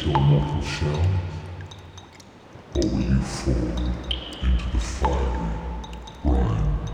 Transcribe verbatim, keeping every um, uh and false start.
your mortal shell, or will you fall into the fiery brine